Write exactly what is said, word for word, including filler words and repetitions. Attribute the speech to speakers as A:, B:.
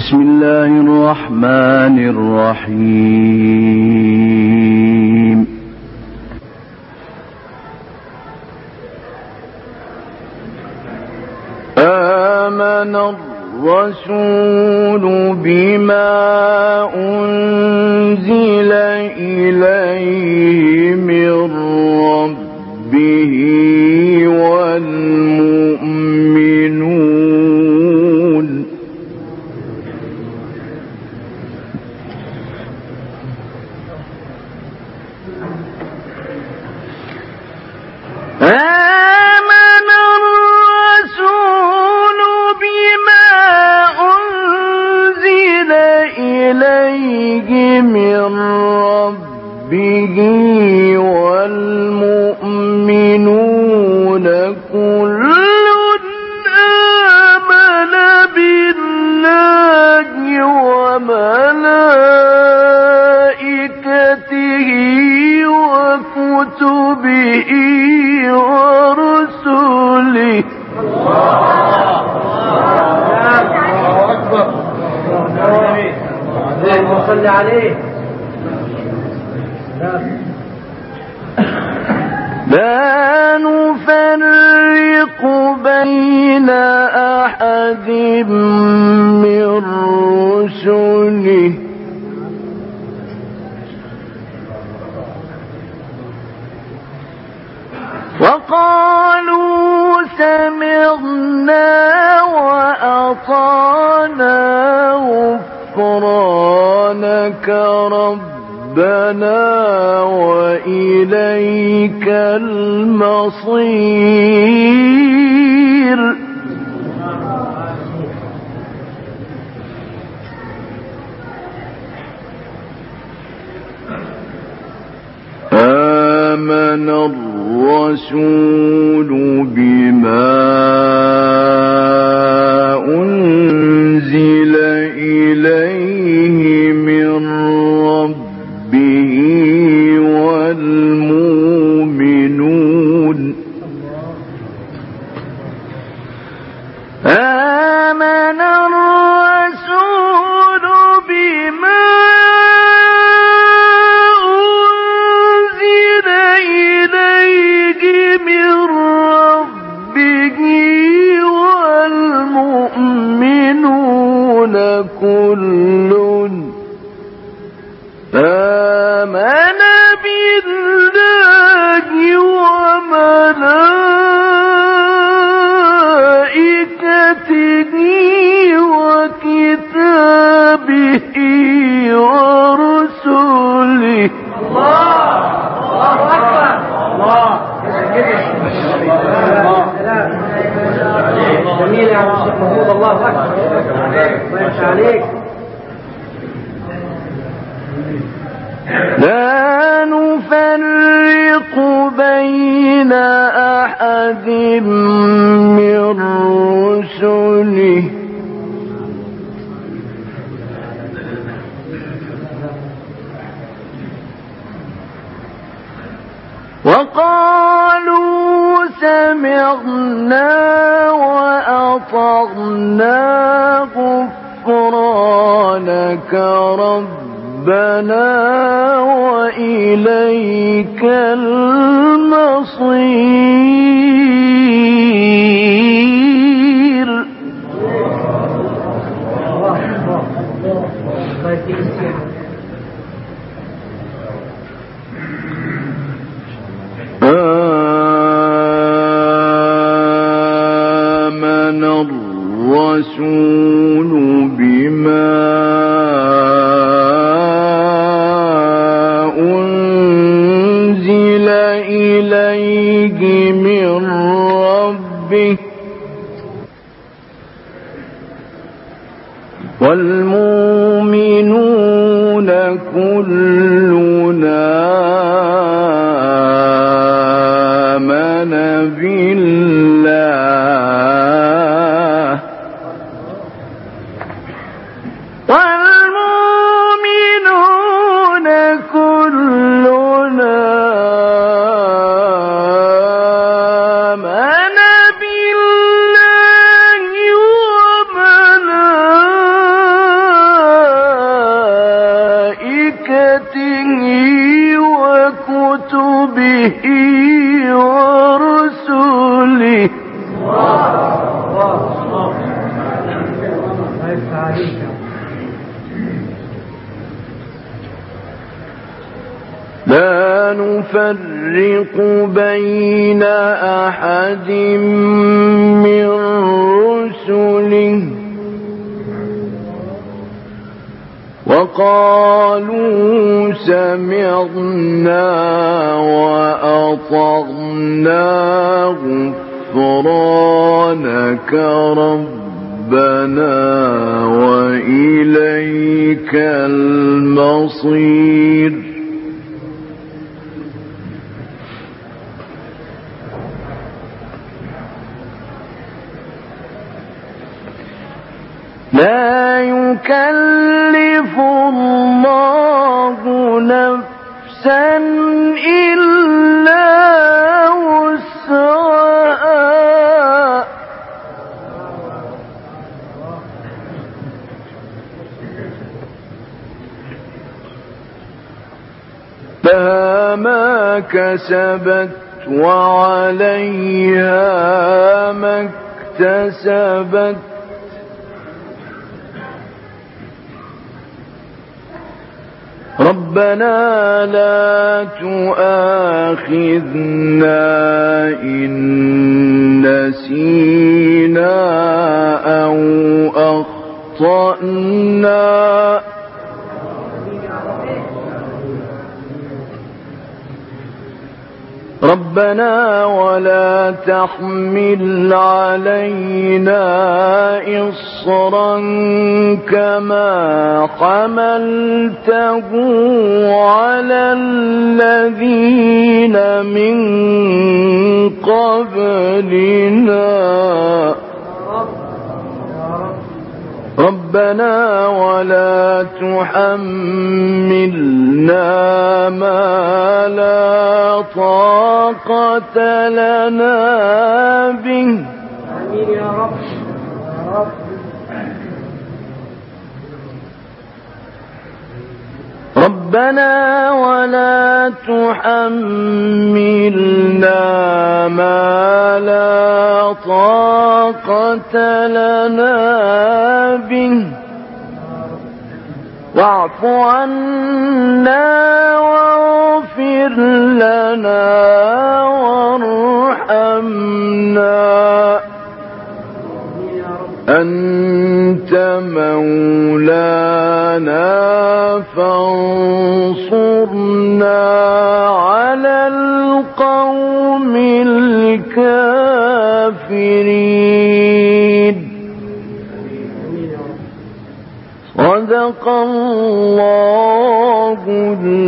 A: بسم الله الرحمن الرحيم. آمن الرسول بما أنزل إليه من ربه والمؤمنون آمن الرسول بما أنزل إليه من ربه والمؤمنون كل آمن بالله وملائكته وكتبه ورسله.
B: اللهم صل عليه.
A: لا نفرق بين أحد من رسله وقالوا سمعنا وأطعنا غفرانك ربنا وإليك المصير. آمن الرسول بما أنزل إليه من ربه والمؤمنون آمن الرسول بما كل آمن بالله وملائكته وكتابه ورسله.
B: الله الله جميل يا شيخ محمود. الله أكبر. الله عليك.
A: لا نفرق بين أحد من رسله وقالوا سمعنا وأطعنا غفرانك ربنا وإليك المصير. آمن الرسول بما أنزل إليه من ربه والمؤمنون كلنا آمن بالله والمؤمنون كلنا آمن بالله وملائكته ورسله لا نفرق بين أحد من رسله وقالوا سمعنا وأطعنا غفرانك ربنا وإليك المصير لا يكلف الله نفسا إلا وسعها لها ما كسبت وعليها ما اكتسبت ربنا لا تؤاخذنا إن نسينا أو أخطأنا ربنا ولا تحمل علينا إصرا كما حملته على الذين من قبلنا ربنا ولا تحملنا ما لا طاقة لنا به
B: آمين يا رب يا رب
A: ربنا ولا تحملنا ما لا طاقة لنا به واعف عنا واغفر لنا وارحمنا أنت مولانا فانصرنا على القوم الكافرين صدق الله